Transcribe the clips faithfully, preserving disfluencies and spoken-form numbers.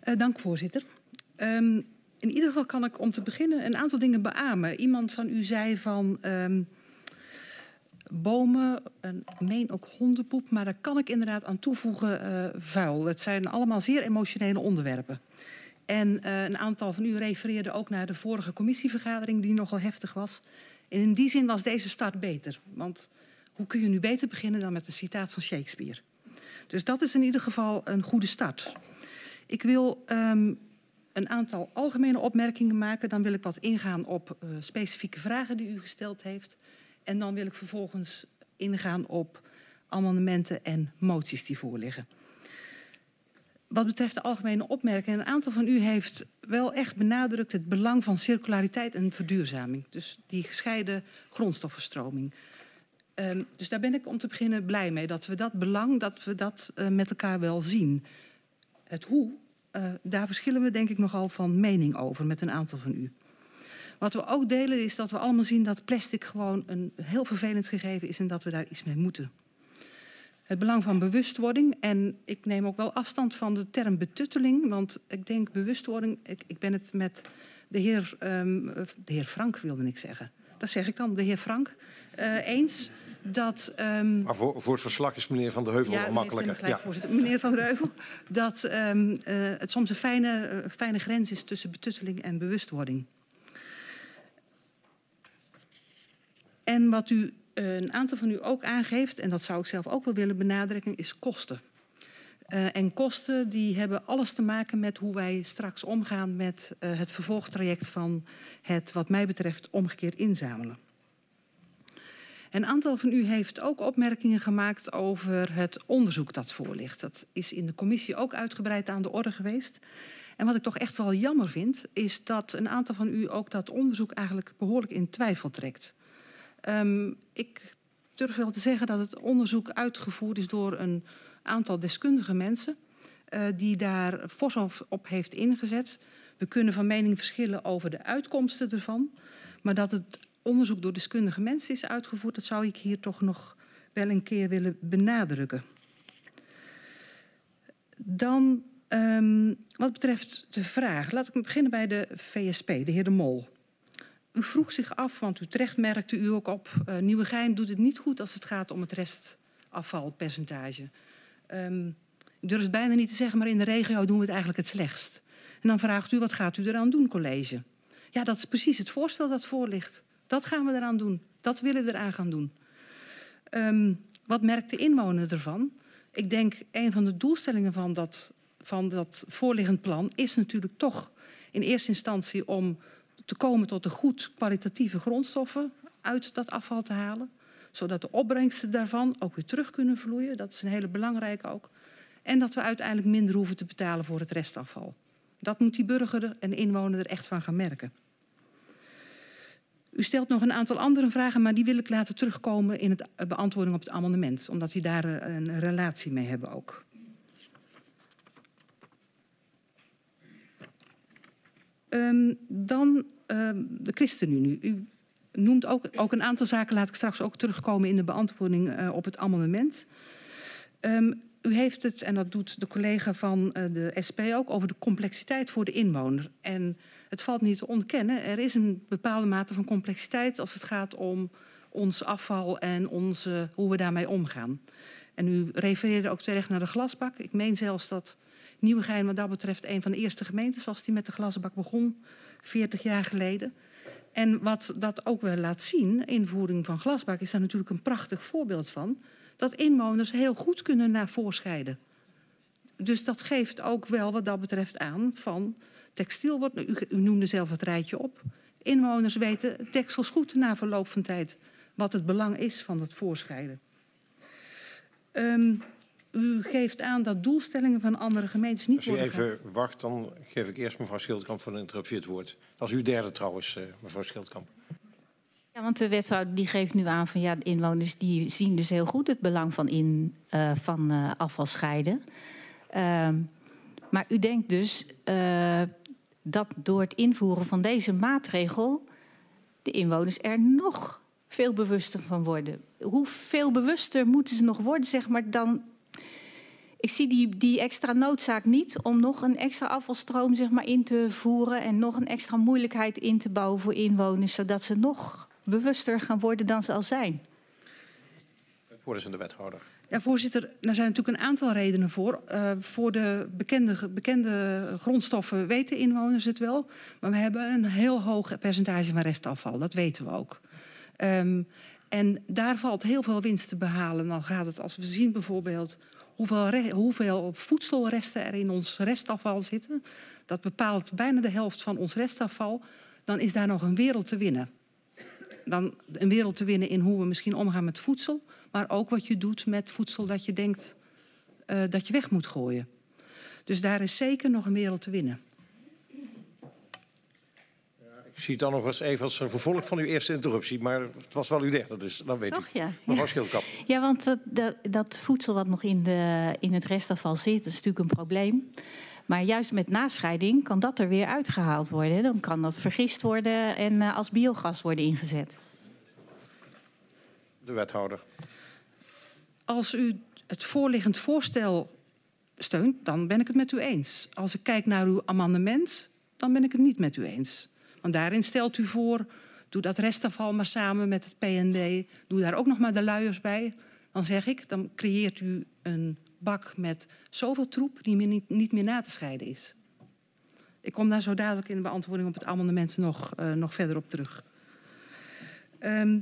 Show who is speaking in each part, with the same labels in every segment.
Speaker 1: Uh, dank, voorzitter. Um, in ieder geval kan ik om te beginnen een aantal dingen beamen. Iemand van u zei van um, bomen, en ik meen ook hondenpoep, maar daar kan ik inderdaad aan toevoegen uh, vuil. Het zijn allemaal zeer emotionele onderwerpen. En uh, een aantal van u refereerde ook naar de vorige commissievergadering die nogal heftig was. En in die zin was deze start beter. Want hoe kun je nu beter beginnen dan met een citaat van Shakespeare? Dus dat is in ieder geval een goede start. Ik wil um, een aantal algemene opmerkingen maken. Dan wil ik wat ingaan op uh, specifieke vragen die u gesteld heeft. En dan wil ik vervolgens ingaan op amendementen en moties die voorliggen. Wat betreft de algemene opmerkingen, een aantal van u heeft wel echt benadrukt het belang van circulariteit en verduurzaming. Dus die gescheiden grondstoffenstroming. Um, dus daar ben ik om te beginnen blij mee. Dat we dat belang, dat we dat uh, met elkaar wel zien. Het hoe, uh, daar verschillen we denk ik nogal van mening over met een aantal van u. Wat we ook delen is dat we allemaal zien dat plastic gewoon een heel vervelend gegeven is en dat we daar iets mee moeten. Het belang van bewustwording. En ik neem ook wel afstand van de term betutteling. Want ik denk bewustwording. Ik, ik ben het met de heer, um, de heer Frank wilde ik zeggen. Dat zeg ik dan, de heer Frank. Uh, eens dat. Um,
Speaker 2: maar voor, voor het verslag is meneer Van der Heuvel
Speaker 1: ja,
Speaker 2: makkelijker.
Speaker 1: Gelijk,
Speaker 2: ja,
Speaker 1: voorzitter. Meneer Van der Heuvel. Dat um, uh, het soms een fijne, uh, fijne grens is tussen betutteling en bewustwording. En wat u. Een aantal van u ook aangeeft, en dat zou ik zelf ook wel willen benadrukken, is kosten. Uh, en kosten die hebben alles te maken met hoe wij straks omgaan met uh, het vervolgtraject van het, wat mij betreft, omgekeerd inzamelen. Een aantal van u heeft ook opmerkingen gemaakt over het onderzoek dat voor ligt. Dat is in de commissie ook uitgebreid aan de orde geweest. En wat ik toch echt wel jammer vind, is dat een aantal van u ook dat onderzoek eigenlijk behoorlijk in twijfel trekt. Um, ik durf wel te zeggen dat het onderzoek uitgevoerd is door een aantal deskundige mensen uh, die daar fors op heeft ingezet. We kunnen van mening verschillen over de uitkomsten ervan. Maar dat het onderzoek door deskundige mensen is uitgevoerd, dat zou ik hier toch nog wel een keer willen benadrukken. Dan, um, wat betreft de vraag, laat ik beginnen bij de V S P, de heer De Mol. U vroeg zich af, want u terecht merkte u ook op, uh, Nieuwegein doet het niet goed als het gaat om het restafvalpercentage. Um, ik durf het bijna niet te zeggen, maar in de regio doen we het eigenlijk het slechtst. En dan vraagt u, wat gaat u eraan doen, college? Ja, dat is precies het voorstel dat voor ligt. Dat gaan we eraan doen. Dat willen we eraan gaan doen. Um, wat merkt de inwoner ervan? Ik denk, een van de doelstellingen van dat, van dat voorliggend plan is natuurlijk toch in eerste instantie om te komen tot de goed kwalitatieve grondstoffen uit dat afval te halen. Zodat de opbrengsten daarvan ook weer terug kunnen vloeien. Dat is een hele belangrijke ook. En dat we uiteindelijk minder hoeven te betalen voor het restafval. Dat moet die burger en inwoner er echt van gaan merken. U stelt nog een aantal andere vragen, maar die wil ik laten terugkomen in de beantwoording op het amendement. Omdat die daar een relatie mee hebben ook. Um, dan um, de ChristenUnie. U noemt ook, ook een aantal zaken, laat ik straks ook terugkomen in de beantwoording uh, op het amendement. Um, u heeft het, en dat doet de collega van uh, de S P ook, over de complexiteit voor de inwoner. En het valt niet te ontkennen, er is een bepaalde mate van complexiteit als het gaat om ons afval en onze, hoe we daarmee omgaan. En u refereerde ook terecht naar de glasbak. Ik meen zelfs dat Nieuwegein wat dat betreft een van de eerste gemeentes was die met de glasbak begon, veertig jaar geleden. En wat dat ook wel laat zien, invoering van glasbak, is daar natuurlijk een prachtig voorbeeld van, dat inwoners heel goed kunnen naar voorscheiden. Dus dat geeft ook wel wat dat betreft aan van textiel wordt, u, u noemde zelf het rijtje op. Inwoners weten tekstels goed na verloop van tijd wat het belang is van dat voorscheiden. Um, U geeft aan dat doelstellingen van andere gemeentes niet worden...
Speaker 2: Als u even wacht, dan geef ik eerst mevrouw Schildkamp voor een interruptie het woord. Dat is uw derde trouwens, uh, mevrouw Schildkamp.
Speaker 3: Ja, want de wethouder die geeft nu aan van ja, de inwoners die zien dus heel goed het belang van, in, uh, van uh, afval scheiden. Uh, maar u denkt dus uh, dat door het invoeren van deze maatregel de inwoners er nog veel bewuster van worden. Hoe veel bewuster moeten ze nog worden, zeg maar, dan... Ik zie die, die extra noodzaak niet om nog een extra afvalstroom zeg maar, in te voeren en nog een extra moeilijkheid in te bouwen voor inwoners, zodat ze nog bewuster gaan worden dan ze al zijn.
Speaker 2: Het woord is aan de wethouder.
Speaker 1: Ja, voorzitter, daar zijn natuurlijk een aantal redenen voor. Uh, voor de bekende, bekende grondstoffen weten inwoners het wel. Maar we hebben een heel hoog percentage van restafval. Dat weten we ook. Um, en daar valt heel veel winst te behalen. Dan gaat het, als we zien bijvoorbeeld hoeveel, re- hoeveel voedselresten er in ons restafval zitten. Dat bepaalt bijna de helft van ons restafval. Dan is daar nog een wereld te winnen. Dan een wereld te winnen in hoe we misschien omgaan met voedsel. Maar ook wat je doet met voedsel dat je denkt uh, dat je weg moet gooien. Dus daar is zeker nog een wereld te winnen.
Speaker 2: Ja, ik zie het dan nog eens even als een vervolg van uw eerste interruptie. Maar het was wel uw derde, dus dan weet
Speaker 3: Toch,
Speaker 2: ik.
Speaker 3: ja.
Speaker 2: Mevrouw
Speaker 3: Ja.
Speaker 2: Schildkamp.
Speaker 3: Ja, want dat, dat, dat voedsel wat nog in, de, in het restafval zit, is natuurlijk een probleem. Maar juist met nascheiding kan dat er weer uitgehaald worden. Dan kan dat vergist worden en uh, als biogas worden ingezet.
Speaker 2: De wethouder.
Speaker 1: Als u het voorliggend voorstel steunt, dan ben ik het met u eens. Als ik kijk naar uw amendement, dan ben ik het niet met u eens. Want daarin stelt u voor, doe dat restafval maar samen met het P N D. Doe daar ook nog maar de luiers bij. Dan zeg ik, dan creëert u een bak met zoveel troep die niet, niet meer na te scheiden is. Ik kom daar zo dadelijk in de beantwoording op het amendement nog, uh, nog verder op terug. Um,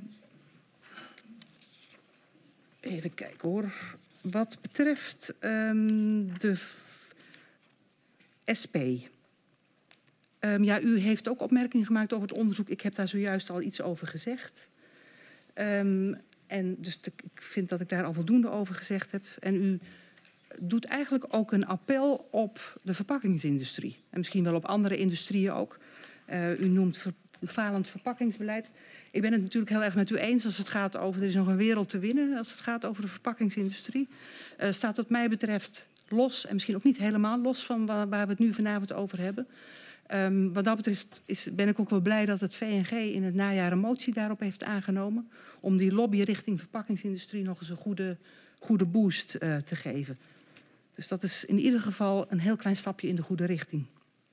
Speaker 1: Even kijken hoor. Wat betreft um, de S P. Um, ja, u heeft ook opmerkingen gemaakt over het onderzoek. Ik heb daar zojuist al iets over gezegd. Um, en dus de, ik vind dat ik daar al voldoende over gezegd heb. En u doet eigenlijk ook een appel op de verpakkingsindustrie. En misschien wel op andere industrieën ook. Uh, u noemt ver, falend verpakkingsbeleid. Ik ben het natuurlijk heel erg met u eens als het gaat over, er is nog een wereld te winnen als het gaat over de verpakkingsindustrie. Uh, staat wat mij betreft los en misschien ook niet helemaal los van waar, waar we het nu vanavond over hebben. Um, wat dat betreft is, ben ik ook wel blij dat het V N G in het najaar een motie daarop heeft aangenomen om die lobby richting verpakkingsindustrie nog eens een goede, goede boost uh, te geven. Dus dat is in ieder geval een heel klein stapje in de goede richting.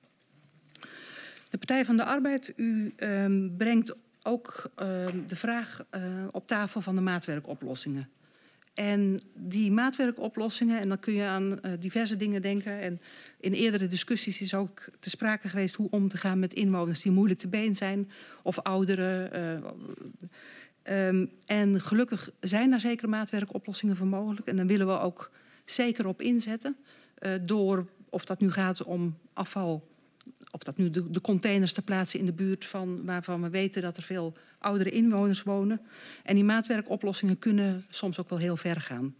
Speaker 1: De Partij van de Arbeid, u um, brengt ook uh, de vraag uh, op tafel van de maatwerkoplossingen. En die maatwerkoplossingen, en dan kun je aan uh, diverse dingen denken. En in eerdere discussies is ook te sprake geweest hoe om te gaan met inwoners die moeilijk te been zijn. Of ouderen. Uh, um, en gelukkig zijn daar zekere maatwerkoplossingen voor mogelijk. En daar willen we ook zeker op inzetten. Uh, door, of dat nu gaat om afval, of dat nu de, de containers te plaatsen in de buurt van, waarvan we weten dat er veel oudere inwoners wonen. En die maatwerkoplossingen kunnen soms ook wel heel ver gaan.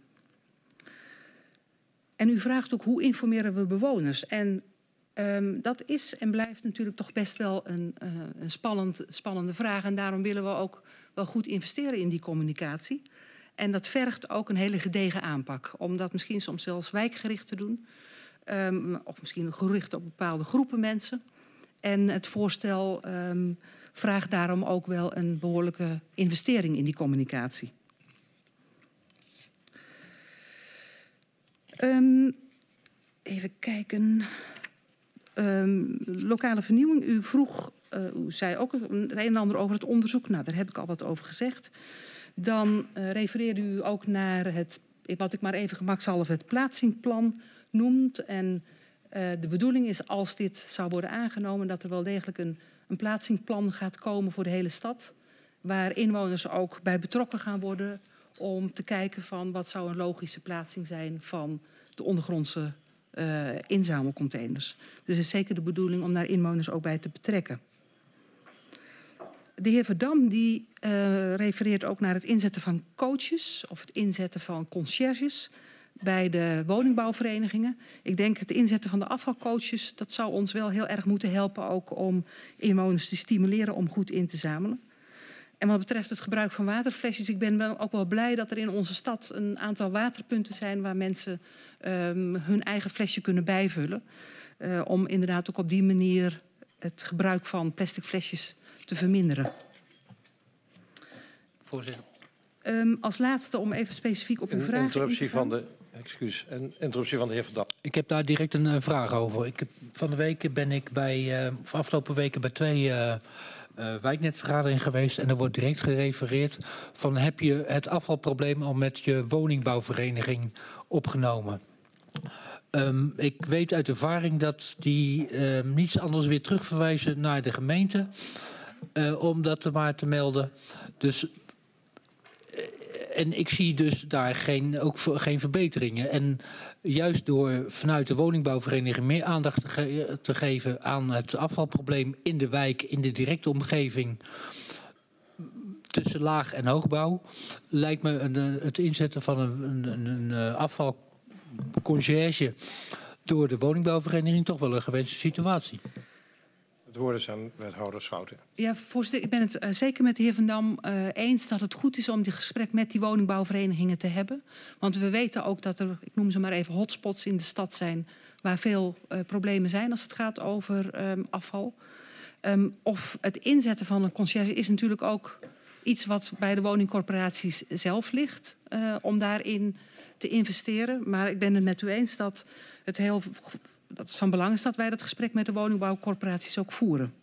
Speaker 1: En u vraagt ook hoe informeren we bewoners. En um, dat is en blijft natuurlijk toch best wel een, uh, een spannend, spannende vraag. En daarom willen we ook wel goed investeren in die communicatie. En dat vergt ook een hele gedegen aanpak. Om dat misschien soms zelfs wijkgericht te doen. Um, of misschien gericht op bepaalde groepen mensen. En het voorstel um, vraagt daarom ook wel een behoorlijke investering in die communicatie. Um, even kijken. Um, lokale vernieuwing. U vroeg, uh, u zei ook het een en ander over het onderzoek. Nou, daar heb ik al wat over gezegd. Dan uh, refereerde u ook naar het, wat ik maar even gemakshalve het plaatsingplan noemt. En uh, de bedoeling is, als dit zou worden aangenomen, dat er wel degelijk een, een plaatsingplan gaat komen voor de hele stad. Waar inwoners ook bij betrokken gaan worden om te kijken van wat zou een logische plaatsing zijn van de ondergrondse uh, inzamelcontainers. Dus het is zeker de bedoeling om daar inwoners ook bij te betrekken. De heer Verdam die uh, refereert ook naar het inzetten van coaches of het inzetten van conciërges bij de woningbouwverenigingen. Ik denk het inzetten van de afvalcoaches, dat zou ons wel heel erg moeten helpen ook om inwoners te stimuleren om goed in te zamelen. En wat betreft het gebruik van waterflesjes, ik ben wel ook wel blij dat er in onze stad een aantal waterpunten zijn waar mensen um, hun eigen flesje kunnen bijvullen. Uh, om inderdaad ook op die manier het gebruik van plastic flesjes te verminderen.
Speaker 2: Voorzitter.
Speaker 1: Um, als laatste, om even specifiek op uw
Speaker 2: Een
Speaker 1: vraag
Speaker 2: interruptie
Speaker 1: in te gaan.
Speaker 2: van de Excuus. Een interruptie van de heer Van Dam.
Speaker 4: Ik heb daar direct een uh, vraag over. Ik heb, van de week ben ik bij, uh, of afgelopen weken bij twee uh, uh, wijknetvergaderingen geweest. En er wordt direct gerefereerd van heb je het afvalprobleem al met je woningbouwvereniging opgenomen. Um, ik weet uit ervaring dat die uh, niets anders weer terugverwijzen naar de gemeente. Uh, om dat maar te melden. Dus... En ik zie dus daar geen, ook geen verbeteringen. En juist door vanuit de woningbouwvereniging meer aandacht te, ge te geven aan het afvalprobleem in de wijk, in de directe omgeving tussen laag- en hoogbouw, lijkt me een, het inzetten van een, een, een afvalconcierge door de woningbouwvereniging toch wel een gewenste situatie.
Speaker 2: Het woord is aan wethouder Schouten.
Speaker 1: Ja, voorzitter, ik ben het uh, zeker met de heer Van Dam uh, eens dat het goed is om dit gesprek met die woningbouwverenigingen te hebben. Want we weten ook dat er, ik noem ze maar even, hotspots in de stad zijn waar veel uh, problemen zijn als het gaat over um, afval. Um, of het inzetten van een conciërge is natuurlijk ook iets wat bij de woningcorporaties zelf ligt, uh, om daarin te investeren. Maar ik ben het met u eens dat het heel... dat het van belang is dat wij dat gesprek met de woningbouwcorporaties ook voeren.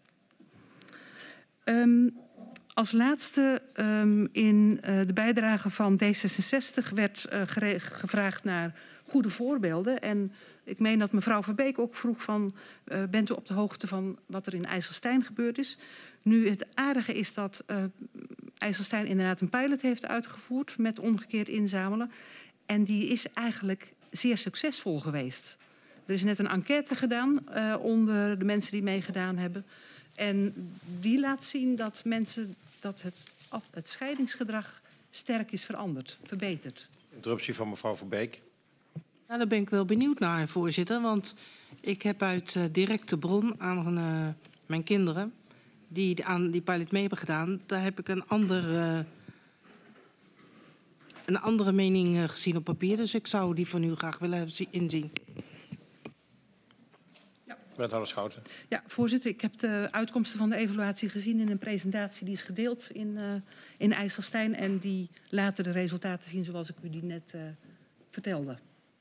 Speaker 1: Um, als laatste um, in uh, de bijdrage van D zesenzestig werd uh, gevraagd naar goede voorbeelden. En ik meen dat mevrouw Verbeek ook vroeg van, uh, bent u op de hoogte van wat er in IJsselstein gebeurd is? Nu, het aardige is dat uh, IJsselstein inderdaad een pilot heeft uitgevoerd met omgekeerd inzamelen. En die is eigenlijk zeer succesvol geweest. Er is net een enquête gedaan uh, onder de mensen die meegedaan hebben. En die laat zien dat mensen dat het, af, het scheidingsgedrag sterk is veranderd, verbeterd.
Speaker 2: Interruptie van mevrouw Verbeek.
Speaker 5: Ja, daar ben ik wel benieuwd naar, voorzitter. Want ik heb uit uh, directe bron aan uh, mijn kinderen die aan die pilot mee hebben gedaan, daar heb ik een andere, uh, een andere mening uh, gezien op papier. Dus ik zou die van u graag willen inzien.
Speaker 2: Wethouder Schouten.
Speaker 1: Ja, voorzitter, ik heb de uitkomsten van de evaluatie gezien in een presentatie die is gedeeld in, uh, in IJsselstein. En die laten de resultaten zien zoals ik u die net uh, vertelde.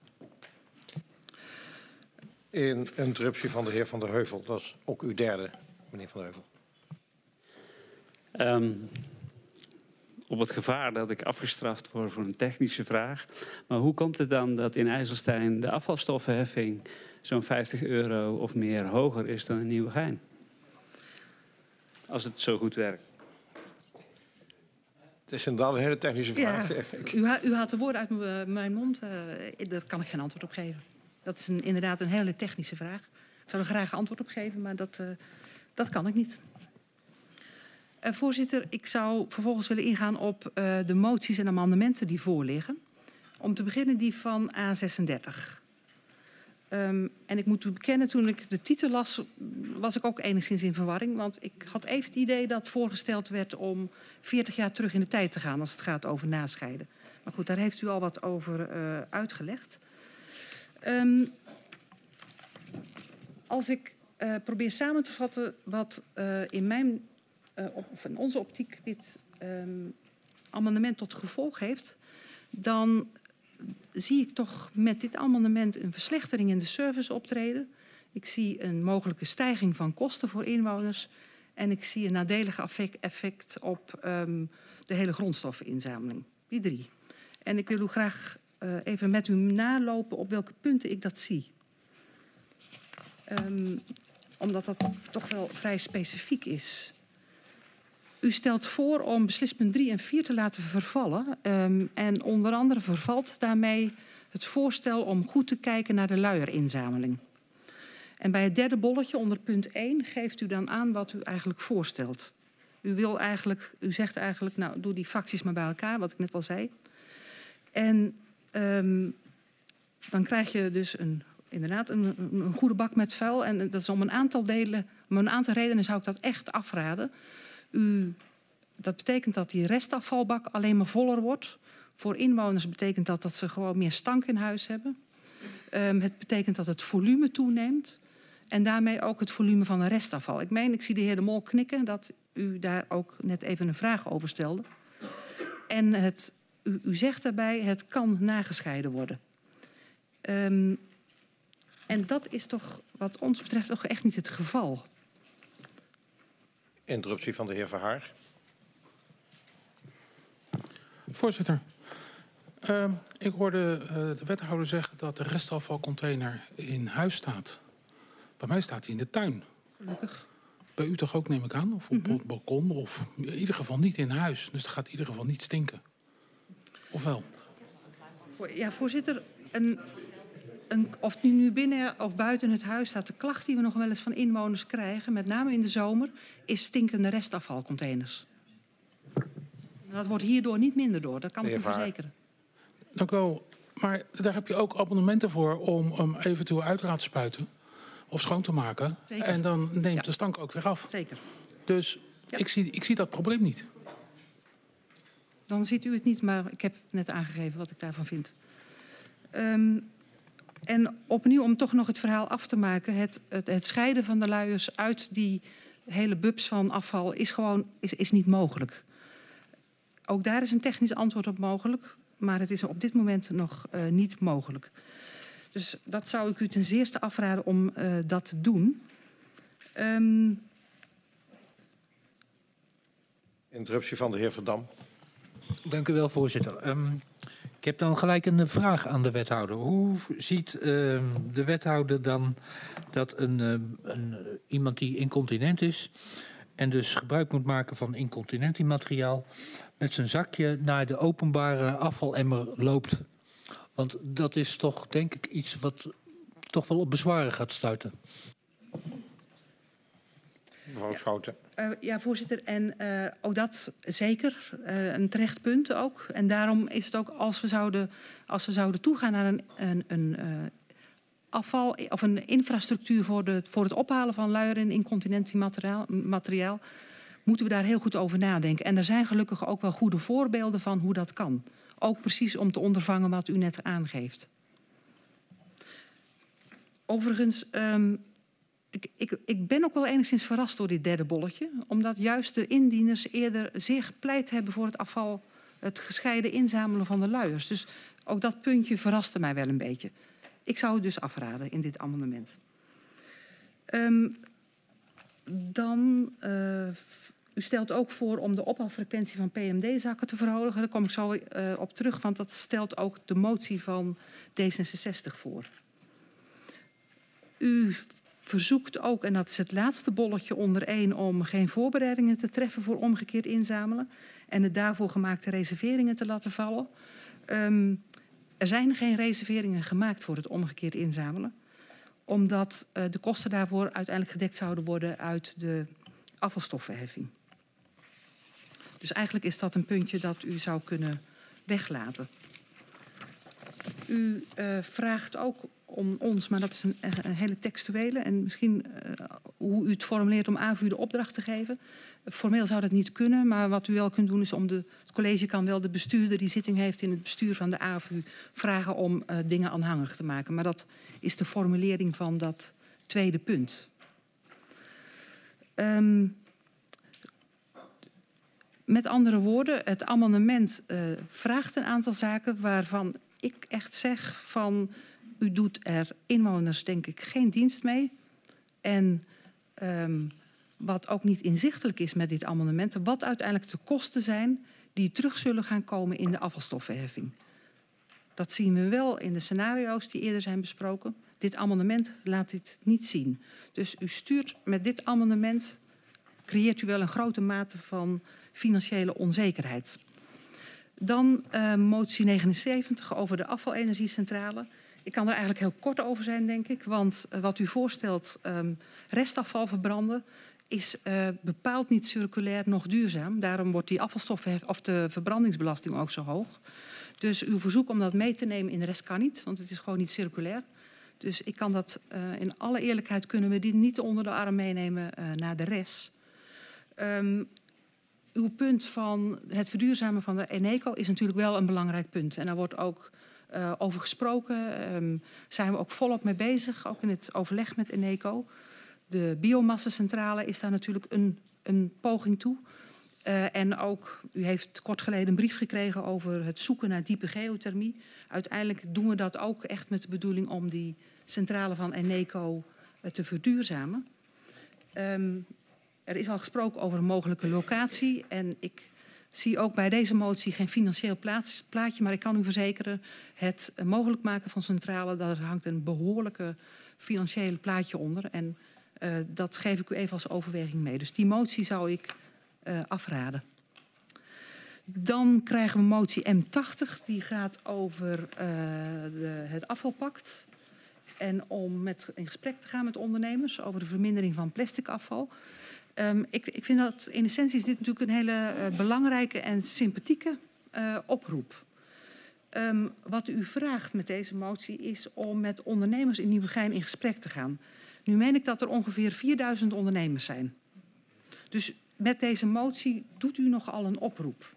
Speaker 2: Een interruptie van de heer Van der Heuvel. Dat is ook uw derde, meneer Van der Heuvel.
Speaker 6: Um, op het gevaar dat ik afgestraft word voor een technische vraag. Maar hoe komt het dan dat in IJsselstein de afvalstoffenheffing zo'n vijftig euro of meer hoger is dan in Nieuwegein? Als het zo goed werkt.
Speaker 2: Het is inderdaad een hele technische vraag.
Speaker 1: Ja, u, ha u haalt de woorden uit mijn mond. Uh, daar kan ik geen antwoord op geven. Dat is een, inderdaad een hele technische vraag. Ik zou er graag antwoord op geven, maar dat, uh, dat kan ik niet. Uh, voorzitter, ik zou vervolgens willen ingaan op uh, de moties en amendementen die voorliggen. Om te beginnen die van A zesendertig. Um, en ik moet u bekennen, toen ik de titel las, was ik ook enigszins in verwarring. Want ik had even het idee dat voorgesteld werd om veertig jaar terug in de tijd te gaan als het gaat over nascheiden. Maar goed, daar heeft u al wat over uh, uitgelegd. Um, als ik uh, probeer samen te vatten wat uh, in, mijn, uh, of in onze optiek dit um, amendement tot gevolg heeft, dan zie ik toch met dit amendement een verslechtering in de service optreden. Ik zie een mogelijke stijging van kosten voor inwoners. En ik zie een nadelig effect op um, de hele grondstoffeninzameling. Die drie. En ik wil u graag uh, even met u nalopen op welke punten ik dat zie. Um, omdat dat toch wel vrij specifiek is. U stelt voor om beslispunt drie en vier te laten vervallen. Um, en onder andere vervalt daarmee het voorstel om goed te kijken naar de luierinzameling. En bij het derde bolletje onder punt één geeft u dan aan wat u eigenlijk voorstelt. U, wil eigenlijk, u zegt eigenlijk, nou, doe die fracties maar bij elkaar, wat ik net al zei. En um, dan krijg je dus een, inderdaad een, een goede bak met vuil. En dat is om een aantal delen, om een aantal redenen zou ik dat echt afraden. U, dat betekent dat die restafvalbak alleen maar voller wordt. Voor inwoners betekent dat dat ze gewoon meer stank in huis hebben. Um, het betekent dat het volume toeneemt. En daarmee ook het volume van de restafval. Ik meen, ik zie de heer De Mol knikken, dat u daar ook net even een vraag over stelde. En het u, u zegt daarbij, het kan nagescheiden worden. Um, en dat is toch wat ons betreft toch echt niet het geval.
Speaker 2: Interruptie van de heer Verhaar.
Speaker 7: Voorzitter, uh, ik hoorde uh, de wethouder zeggen dat de restafvalcontainer in huis staat. Bij mij staat hij in de tuin.
Speaker 1: Gelukkig.
Speaker 7: Bij u toch ook, neem ik aan? Of op
Speaker 1: Mm-hmm.
Speaker 7: het balkon? Of in ieder geval niet in huis. Dus het gaat in ieder geval niet stinken. Of wel?
Speaker 1: Voor, ja, voorzitter, een, een, of het nu binnen of buiten het huis staat, de klacht die we nog wel eens van inwoners krijgen, met name in de zomer, is stinkende restafvalcontainers. Dat wordt hierdoor niet minder door, dat kan ik u verzekeren.
Speaker 7: Dank u wel. Maar daar heb je ook abonnementen voor om hem eventueel uit te laten spuiten. Of schoon te maken.
Speaker 1: Zeker.
Speaker 7: En dan neemt
Speaker 1: Ja.
Speaker 7: de stank ook weer af.
Speaker 1: Zeker.
Speaker 7: Dus
Speaker 1: Ja.
Speaker 7: ik, zie, ik zie dat probleem niet.
Speaker 1: Dan ziet u het niet, maar ik heb net aangegeven wat ik daarvan vind. Um, en opnieuw, om toch nog het verhaal af te maken, het, het, het scheiden van de luiers uit die hele bubs van afval is gewoon is, is niet mogelijk. Ook daar is een technisch antwoord op mogelijk, maar het is op dit moment nog uh, niet mogelijk. Dus dat zou ik u ten zeerste afraden om uh, dat te doen. Um...
Speaker 2: Interruptie van de heer Verdam.
Speaker 4: Dank u wel, voorzitter. Um, ik heb dan gelijk een vraag aan de wethouder. Hoe ziet uh, de wethouder dan dat een, uh, een, uh, iemand die incontinent is en dus gebruik moet maken van incontinentiemateriaal met zijn zakje naar de openbare afvalemmer loopt? Want dat is toch, denk ik, iets wat toch wel op bezwaren gaat stuiten.
Speaker 2: Mevrouw Schouten.
Speaker 1: Uh, ja, voorzitter. En uh, ook dat zeker. Uh, een terecht punt ook. En daarom is het ook als we zouden, als we zouden toegaan naar een, een, een uh, afval of een infrastructuur voor, de, voor het ophalen van luier en incontinentiemateriaal, materiaal, moeten we daar heel goed over nadenken. En er zijn gelukkig ook wel goede voorbeelden van hoe dat kan. Ook precies om te ondervangen wat u net aangeeft. Overigens, um, ik, ik, ik ben ook wel enigszins verrast door dit derde bolletje. Omdat juist de indieners eerder zeer gepleit hebben voor het afval, het gescheiden inzamelen van de luiers. Dus ook dat puntje verraste mij wel een beetje. Ik zou het dus afraden in dit amendement. Um, dan, uh, u stelt ook voor om de ophaalfrequentie van P M D-zakken te verhogen. Daar kom ik zo uh, op terug, want dat stelt ook de motie van D zesenzestig voor. U verzoekt ook, en dat is het laatste bolletje onder één, om geen voorbereidingen te treffen voor omgekeerd inzamelen en de daarvoor gemaakte reserveringen te laten vallen. Um, er zijn geen reserveringen gemaakt voor het omgekeerd inzamelen, omdat uh, de kosten daarvoor uiteindelijk gedekt zouden worden uit de afvalstoffenheffing. Dus eigenlijk is dat een puntje dat u zou kunnen weglaten. U uh, vraagt ook om ons, maar dat is een, een hele textuele en misschien uh, hoe u het formuleert om A V U de opdracht te geven. Uh, formeel zou dat niet kunnen, maar wat u wel kunt doen is om de, het college kan wel de bestuurder die zitting heeft in het bestuur van de A V U vragen om uh, dingen aanhangig te maken. Maar dat is de formulering van dat tweede punt. Um, met andere woorden, het amendement uh, vraagt een aantal zaken waarvan ik echt zeg van u doet er inwoners denk ik geen dienst mee. En um, wat ook niet inzichtelijk is met dit amendement, wat uiteindelijk de kosten zijn die terug zullen gaan komen in de afvalstoffenheffing. Dat zien we wel in de scenario's die eerder zijn besproken. Dit amendement laat dit niet zien. Dus u stuurt met dit amendement, creëert u wel een grote mate van financiële onzekerheid. Dan uh, motie negenenzeventig over de afvalenergiecentrale. Ik kan er eigenlijk heel kort over zijn, denk ik. Want uh, wat u voorstelt, um, restafval verbranden, is uh, bepaald niet circulair nog duurzaam. Daarom wordt die afvalstoffen of de verbrandingsbelasting ook zo hoog. Dus uw verzoek om dat mee te nemen in de rest kan niet, want het is gewoon niet circulair. Dus ik kan dat, uh, in alle eerlijkheid kunnen we die niet onder de arm meenemen uh, naar de rest. Um, uw punt van het verduurzamen van de Eneco is natuurlijk wel een belangrijk punt. En daar wordt ook uh, over gesproken. Um, zijn we ook volop mee bezig, ook in het overleg met Eneco. De biomassacentrale is daar natuurlijk een, een poging toe. Uh, en ook, u heeft kort geleden een brief gekregen over het zoeken naar diepe geothermie. Uiteindelijk doen we dat ook echt met de bedoeling om die centrale van Eneco uh, te verduurzamen. Um, er is al gesproken over een mogelijke locatie. En ik zie ook bij deze motie geen financieel plaats, plaatje. Maar ik kan u verzekeren, het uh, mogelijk maken van centrale, daar hangt een behoorlijke financiële plaatje onder. En uh, dat geef ik u even als overweging mee. Dus die motie zou ik uh, afraden. Dan krijgen we motie M tachtig. Die gaat over uh, de, het afvalpact. En om met, in gesprek te gaan met ondernemers over de vermindering van plastic afval. Um, ik, ik vind dat in essentie is dit natuurlijk een hele uh, belangrijke en sympathieke uh, oproep. Um, wat u vraagt met deze motie is om met ondernemers in Nieuwegein in gesprek te gaan. Nu meen ik dat er ongeveer vierduizend ondernemers zijn. Dus met deze motie doet u nogal een oproep.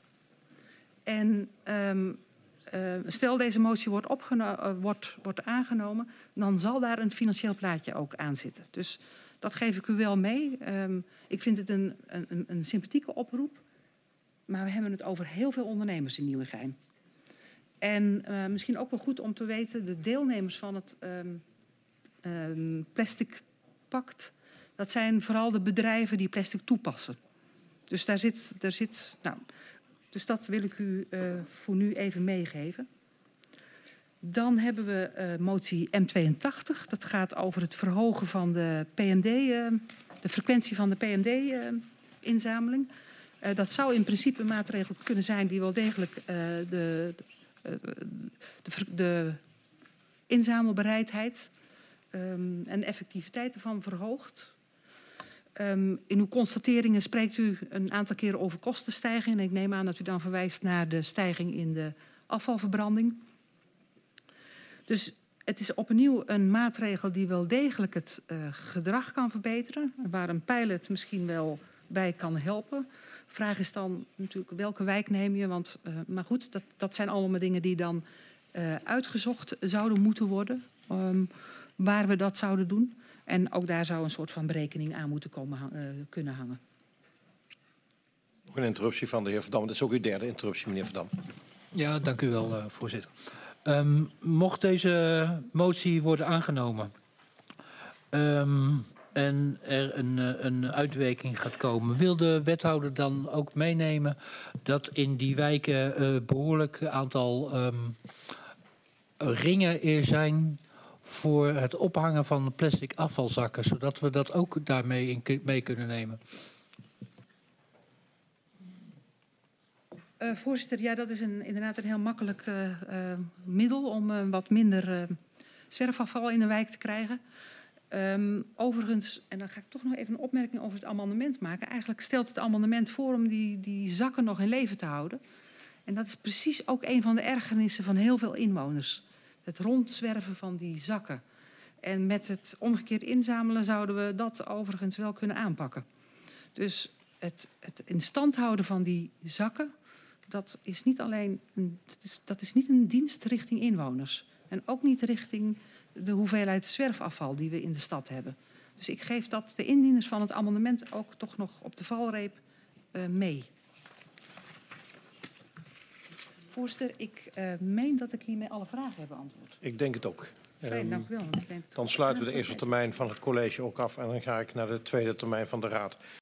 Speaker 1: En um, uh, stel deze motie wordt, uh, wordt, wordt aangenomen, dan zal daar een financieel plaatje ook aan zitten. Dus dat geef ik u wel mee. Um, ik vind het een, een, een sympathieke oproep. Maar we hebben het over heel veel ondernemers in Nieuwegein. En uh, misschien ook wel goed om te weten, de deelnemers van het um, um, plastic pact, dat zijn vooral de bedrijven die plastic toepassen. Dus daar zit, daar zit nou, dus dat wil ik u uh, voor nu even meegeven. Dan hebben we uh, motie M tweeëntachtig. Dat gaat over het verhogen van de P M D, uh, de frequentie van de P M D-inzameling. Uh, uh, dat zou in principe een maatregel kunnen zijn die wel degelijk uh, de, de, de, de inzamelbereidheid um, en de effectiviteit ervan verhoogt. Um, in uw constateringen spreekt u een aantal keren over kostenstijging. En ik neem aan dat u dan verwijst naar de stijging in de afvalverbranding. Dus het is opnieuw een maatregel die wel degelijk het uh, gedrag kan verbeteren. Waar een pilot misschien wel bij kan helpen. Vraag is dan natuurlijk welke wijk neem je. Want, uh, maar goed, dat, dat zijn allemaal dingen die dan uh, uitgezocht zouden moeten worden. Um, waar we dat zouden doen. En ook daar zou een soort van berekening aan moeten komen, uh, kunnen hangen.
Speaker 2: Nog een interruptie van de heer Verdam. Dat is ook uw derde interruptie, meneer Verdam.
Speaker 4: Ja, dank u wel, uh, voorzitter. Um, mocht deze motie worden aangenomen um, en er een, een uitwerking gaat komen, wil de wethouder dan ook meenemen dat in die wijken een uh, behoorlijk aantal um, ringen er zijn voor het ophangen van plastic afvalzakken, zodat we dat ook daarmee in, mee kunnen nemen?
Speaker 1: Uh, voorzitter, ja, dat is een, inderdaad een heel makkelijk uh, uh, middel om uh, wat minder uh, zwerfafval in de wijk te krijgen. Um, overigens, en dan ga ik toch nog even een opmerking over het amendement maken. Eigenlijk stelt het amendement voor om die, die zakken nog in leven te houden. En dat is precies ook een van de ergernissen van heel veel inwoners. Het rondzwerven van die zakken. En met het omgekeerd inzamelen zouden we dat overigens wel kunnen aanpakken. Dus het, het in stand houden van die zakken, dat is niet alleen een, dat is, dat is niet een dienst richting inwoners. En ook niet richting de hoeveelheid zwerfafval die we in de stad hebben. Dus ik geef dat de indieners van het amendement ook toch nog op de valreep uh, mee. Voorzitter, ik uh, meen dat ik hiermee alle vragen heb beantwoord.
Speaker 2: Ik denk het ook.
Speaker 1: Fijn,
Speaker 2: um,
Speaker 1: dank u wel. Ik denk het
Speaker 2: dan sluiten we de eerste termijn van het college ook af en dan ga ik naar de tweede termijn van de raad.